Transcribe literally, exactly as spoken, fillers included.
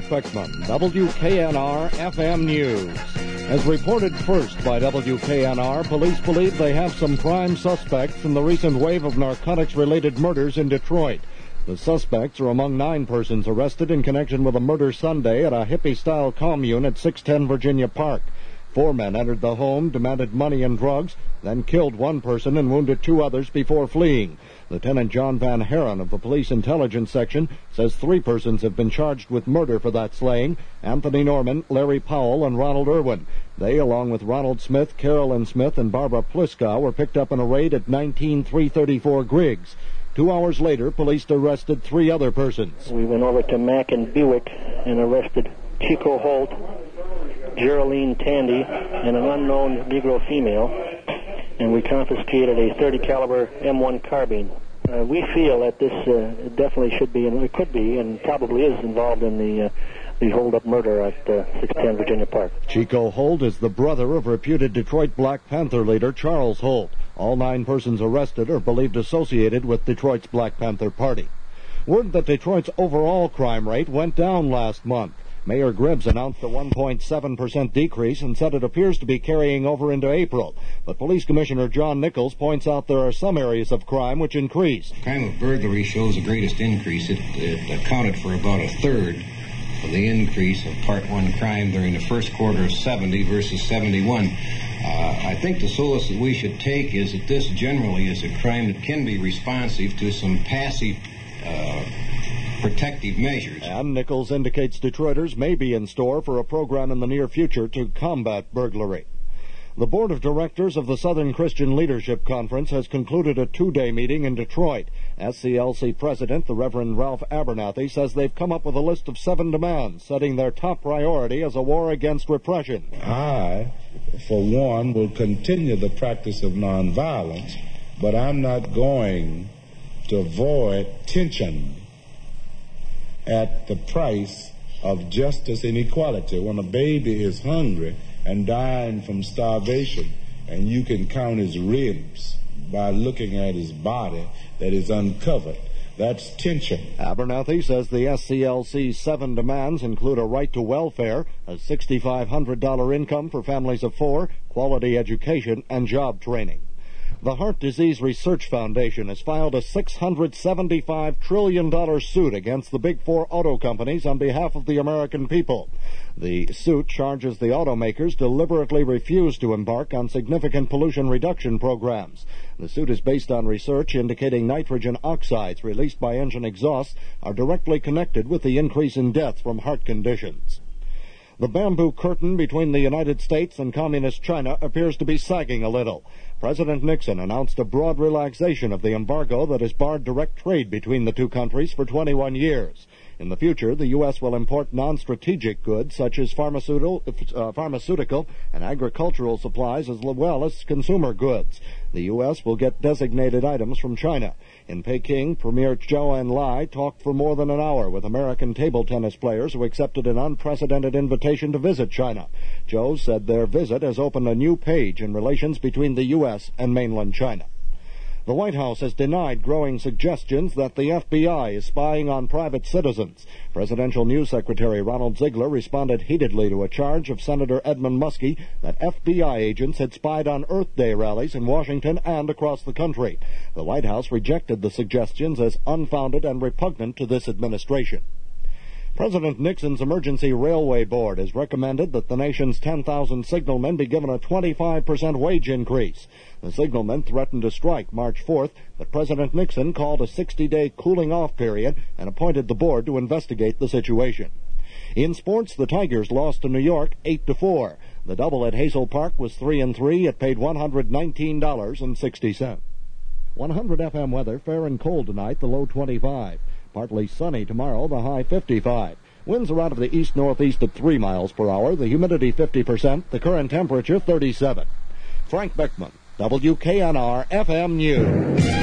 Beckman, W K N R F M News. As reported first by W K N R, police believe they have some prime suspects in the recent wave of narcotics-related murders in Detroit. The suspects are among nine persons arrested in connection with a murder Sunday at a hippie-style commune at six ten Virginia Park. Four men entered the home, demanded money and drugs, then killed one person and wounded two others before fleeing. Lieutenant John Van Haren of the Police Intelligence Section says three persons have been charged with murder for that slaying: Anthony Norman, Larry Powell, and Ronald Irwin. They, along with Ronald Smith, Carolyn Smith, and Barbara Pliskow, were picked up in a raid at nineteen three thirty-four Griggs. Two hours later, police arrested three other persons. We went over to Mack and Buick and arrested Chico Holt, Geraldine Tandy, and an unknown Negro female, and we confiscated a thirty caliber M one carbine. Uh, we feel that this uh, definitely should be, and it could be, and probably is involved in the uh, the hold-up murder at uh, six ten Virginia Park. Chico Holt is the brother of reputed Detroit Black Panther leader Charles Holt. All nine persons arrested are believed associated with Detroit's Black Panther Party. Word that Detroit's overall crime rate went down last month. Mayor Gribbs announced a one point seven percent decrease and said it appears to be carrying over into April. But Police Commissioner John Nichols points out there are some areas of crime which increased. Crime of burglary shows the greatest increase. It, it accounted for about a third of the increase of Part one crime during the first quarter of seventy versus seventy-one. Uh, I think the solace that we should take is that this generally is a crime that can be responsive to some passive uh, protective measures. And Nichols indicates Detroiters may be in store for a program in the near future to combat burglary. The Board of Directors of the Southern Christian Leadership Conference has concluded a two-day meeting in Detroit. S C L C President, the Reverend Ralph Abernathy, says they've come up with a list of seven demands, setting their top priority as a war against repression. I, for one, will continue the practice of nonviolence, but I'm not going to avoid tension at the price of justice and equality. When a baby is hungry and dying from starvation, and you can count his ribs by looking at his body that is uncovered, that's tension. Abernathy says the S C L C's seven demands include a right to welfare, a six thousand five hundred dollars income for families of four, quality education, and job training. The Heart Disease Research Foundation has filed a six hundred seventy-five trillion dollars suit against the big four auto companies on behalf of the American people. The suit charges the automakers deliberately refused to embark on significant pollution reduction programs. The suit is based on research indicating nitrogen oxides released by engine exhausts are directly connected with the increase in deaths from heart conditions. The bamboo curtain between the United States and Communist China appears to be sagging a little. President Nixon announced a broad relaxation of the embargo that has barred direct trade between the two countries for twenty-one years. In the future, the U S will import non-strategic goods such as pharmaceutical, uh, pharmaceutical and agricultural supplies as well as consumer goods. The U S will get designated items from China. In Peking, Premier Zhou Enlai talked for more than an hour with American table tennis players who accepted an unprecedented invitation to visit China. Zhou said their visit has opened a new page in relations between the U S and mainland China. The White House has denied growing suggestions that the F B I is spying on private citizens. Presidential News Secretary Ronald Ziegler responded heatedly to a charge of Senator Edmund Muskie that F B I agents had spied on Earth Day rallies in Washington and across the country. The White House rejected the suggestions as unfounded and repugnant to this administration. President Nixon's Emergency Railway Board has recommended that the nation's ten thousand signalmen be given a twenty-five percent wage increase. The signalmen threatened to strike March fourth, but President Nixon called a sixty-day cooling-off period and appointed the board to investigate the situation. In sports, the Tigers lost to New York eight to four. The double at Hazel Park was three and three. It paid one hundred nineteen dollars and sixty cents. one hundred F M weather, fair and cold tonight, the low twenty-five. Partly sunny tomorrow, the high fifty-five. Winds are out of the east-northeast at three miles per hour. The humidity fifty percent. The current temperature thirty-seven. Frank Beckman, W K N R F M News.